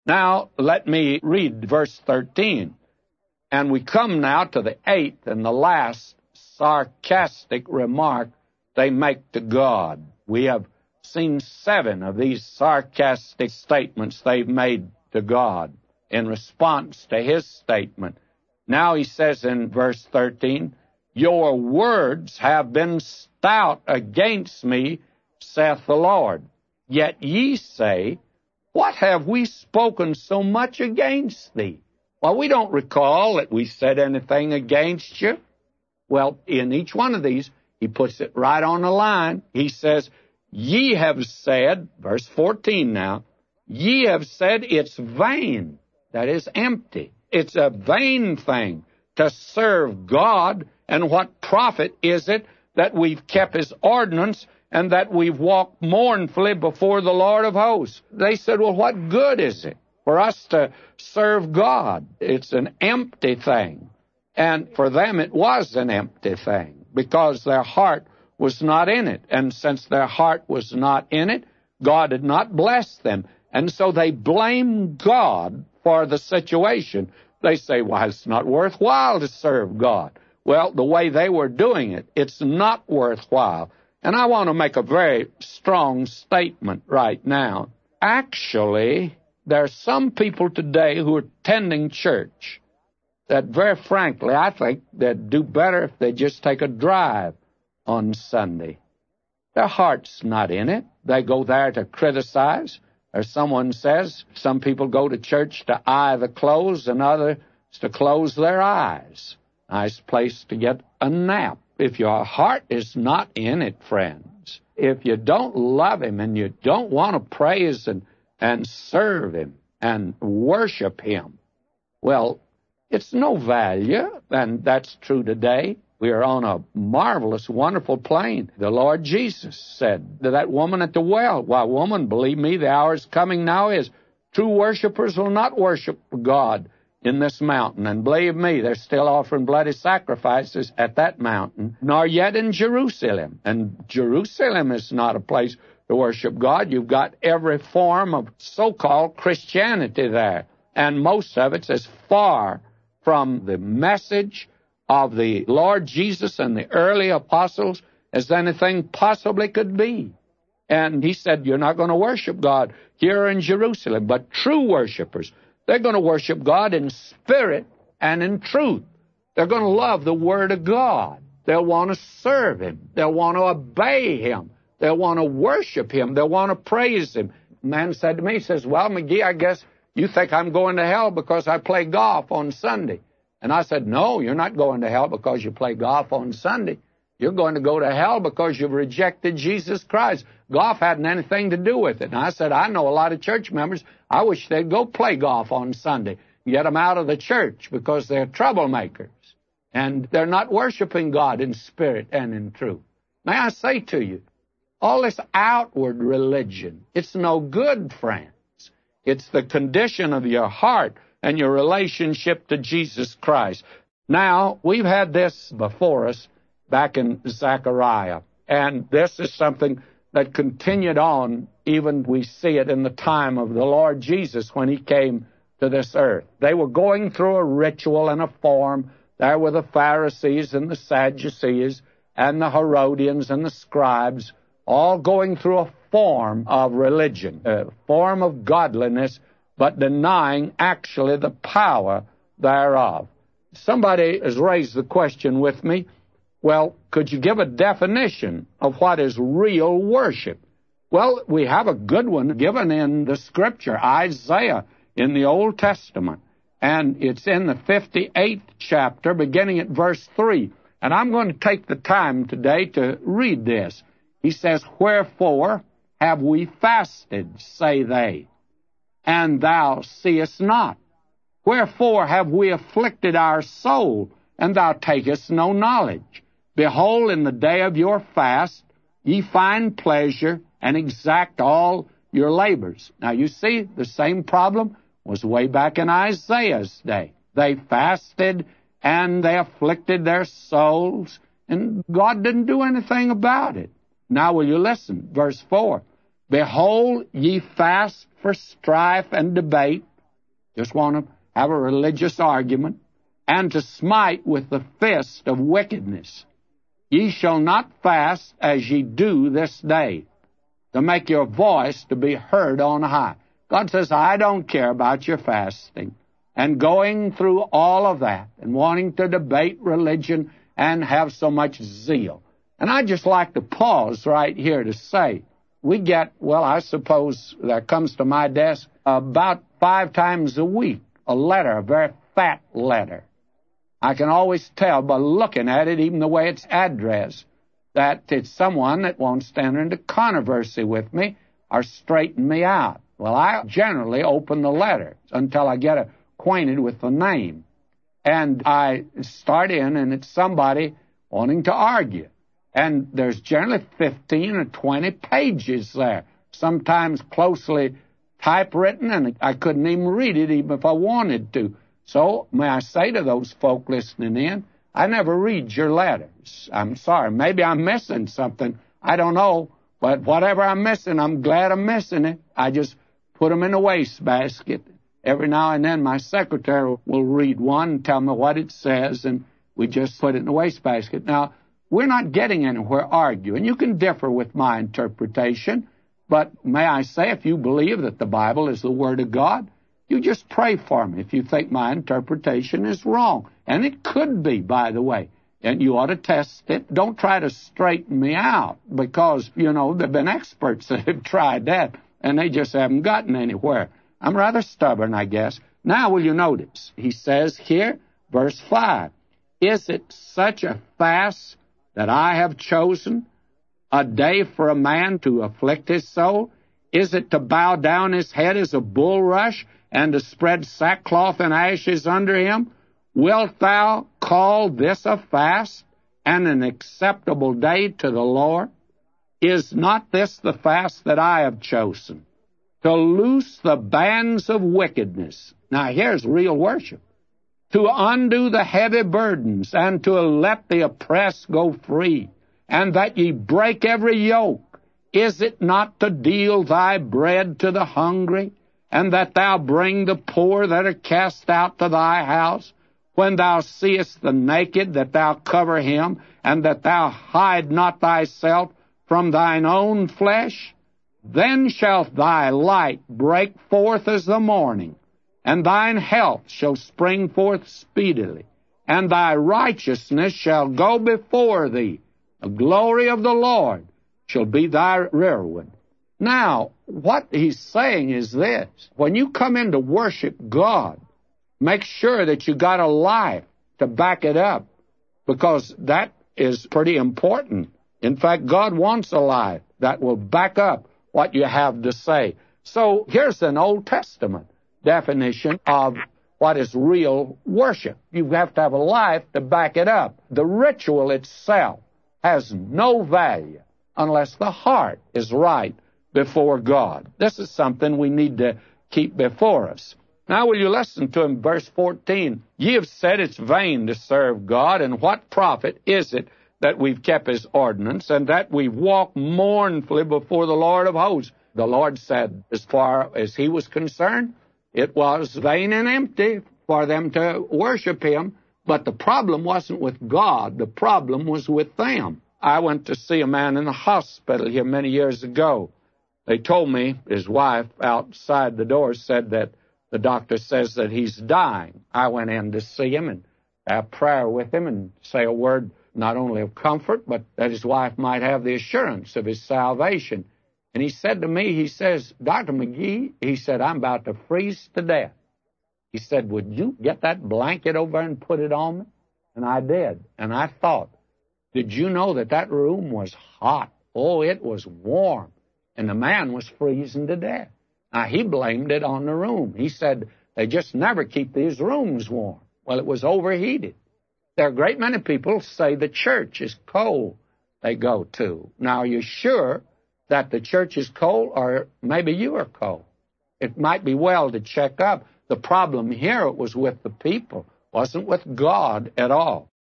Now, let me read verse 13. And we come now to the eighth and the last sarcastic remark they make to God. We have seen 7 of these sarcastic statements they've made to God in response to his statement. Now he says in verse 13, your words have been stout against me, saith the Lord. Yet ye say, what have we spoken so much against thee? Well, we don't recall that we said anything against you. Well, in each one of these, he puts it right on the line. He says, ye have said, verse 14 now, ye have said it's vain, that is empty. It's a vain thing to serve God, and what profit is it that we've kept his ordinance and that we've walked mournfully before the Lord of hosts? They said, well, what good is it for us to serve God? It's an empty thing. And for them it was an empty thing because their heart was not in it. And since their heart was not in it, God had not blessed them. And so they blame God for the situation. They say, well, it's not worthwhile to serve God. Well, the way they were doing it, it's not worthwhile. And I want to make a very strong statement right now. Actually, there are some people today who are attending church that, very frankly, I think they'd do better if they just take a drive on Sunday. Their heart's not in it. They go there to criticize. Or someone says, some people go to church to eye the clothes and others to close their eyes. Nice place to get a nap. If your heart is not in it, friends, if you don't love him and you don't want to praise and serve him and worship him, well, it's no value, and that's true today. We are on a marvelous, wonderful plane. The Lord Jesus said to that woman at the well, why, woman, believe me, the hour is coming now is true worshipers will not worship God in this mountain. And believe me, they're still offering bloody sacrifices at that mountain, nor yet in Jerusalem. And Jerusalem is not a place to worship God. You've got every form of so-called Christianity there. And most of it's as far from the message of the Lord Jesus and the early apostles as anything possibly could be. And he said, you're not going to worship God here in Jerusalem, but true worshipers, they're going to worship God in spirit and in truth. They're going to love the Word of God. They'll want to serve him. They'll want to obey him. They'll want to worship him. They'll want to praise him. A man said to me, he says, well, McGee, I guess you think I'm going to hell because I play golf on Sunday. And I said, no, you're not going to hell because you play golf on Sunday. You're going to go to hell because you've rejected Jesus Christ. Golf hadn't anything to do with it. And I said, I know a lot of church members, I wish they'd go play golf on Sunday. Get them out of the church because they're troublemakers. And they're not worshiping God in spirit and in truth. May I say to you, all this outward religion, it's no good, friends. It's the condition of your heart and your relationship to Jesus Christ. Now, we've had this before us back in Zechariah, and this is something that continued on, even we see it in the time of the Lord Jesus when he came to this earth. They were going through a ritual and a form. There were the Pharisees and the Sadducees and the Herodians and the scribes, all going through a form of religion, a form of godliness, but denying actually the power thereof. Somebody has raised the question with me, well, could you give a definition of what is real worship? Well, we have a good one given in the Scripture, Isaiah, in the Old Testament. And it's in the 58th chapter, beginning at verse 3. And I'm going to take the time today to read this. He says, wherefore have we fasted, say they, and thou seest not? Wherefore have we afflicted our soul, and thou takest no knowledge? Behold, in the day of your fast ye find pleasure, and exact all your labors. Now you see, the same problem was way back in Isaiah's day. They fasted, and they afflicted their souls, and God didn't do anything about it. Now will you listen? Verse 4. Behold, ye fast for strife and debate, just want to have a religious argument, and to smite with the fist of wickedness. Ye shall not fast as ye do this day, to make your voice to be heard on high. God says, I don't care about your fasting and going through all of that and wanting to debate religion and have so much zeal. And I'd just like to pause right here to say, we get, well, I suppose that comes to my desk about 5 times a week, a letter, a very fat letter. I can always tell by looking at it, even the way it's addressed, that it's someone that wants to enter into controversy with me or straighten me out. Well, I generally open the letter until I get acquainted with the name. And I start in, and it's somebody wanting to argue. And there's generally 15 or 20 pages there, sometimes closely typewritten, and I couldn't even read it even if I wanted to. So may I say to those folk listening in, I never read your letters. I'm sorry. Maybe I'm missing something. I don't know. But whatever I'm missing, I'm glad I'm missing it. I just put them in a wastebasket. Every now and then my secretary will read one and tell me what it says, and we just put it in the wastebasket. Now, we're not getting anywhere arguing. You can differ with my interpretation, but may I say, if you believe that the Bible is the Word of God, you just pray for me if you think my interpretation is wrong. And it could be, by the way. And you ought to test it. Don't try to straighten me out because, there have been experts that have tried that, and they just haven't gotten anywhere. I'm rather stubborn, I guess. Now, will you notice? He says here, verse 5, is it such a fast that I have chosen, a day for a man to afflict his soul? Is it to bow down his head as a bulrush and to spread sackcloth and ashes under him? Wilt thou call this a fast and an acceptable day to the Lord? Is not this the fast that I have chosen, to loose the bands of wickedness? Now here's real worship. To undo the heavy burdens, and to let the oppressed go free, and that ye break every yoke. Is it not to deal thy bread to the hungry, and that thou bring the poor that are cast out to thy house? When thou seest the naked, that thou cover him, and that thou hide not thyself from thine own flesh? Then shall thy light break forth as the morning, and thine health shall spring forth speedily, and thy righteousness shall go before thee. The glory of the Lord shall be thy rearward. Now, what he's saying is this. When you come in to worship God, make sure that you got a life to back it up, because that is pretty important. In fact, God wants a life that will back up what you have to say. So here's an Old Testament definition of what is real worship. You have to have a life to back it up. The ritual itself has no value unless the heart is right before God. This is something we need to keep before us. Now will you listen to him, verse 14. Ye have said it's vain to serve God, and what profit is it that we've kept his ordinance, and that we walk mournfully before the Lord of hosts? The Lord said, as far as he was concerned, it was vain and empty for them to worship him, but the problem wasn't with God. The problem was with them. I went to see a man in the hospital here many years ago. They told me his wife outside the door said that the doctor says that he's dying. I went in to see him and have prayer with him and say a word not only of comfort, but that his wife might have the assurance of his salvation. And he said to me, he says, Dr. McGee, he said, I'm about to freeze to death. He said, would you get that blanket over and put it on me? And I did. And I thought, did you know that that room was hot? Oh, it was warm. And the man was freezing to death. Now, he blamed it on the room. He said, they just never keep these rooms warm. Well, it was overheated. There are a great many people say the church is cold they go to. Now, are you sure that the church is cold, or maybe you are cold? It might be well to check up. The problem here was with the people, wasn't with God at all.